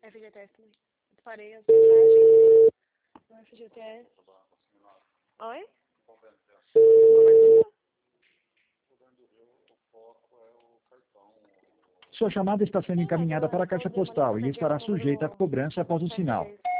FGTS também. Parei as mensagens no FGTS. Oi? Sua chamada está sendo encaminhada para a caixa postal e estará sujeita a cobrança após o sinal.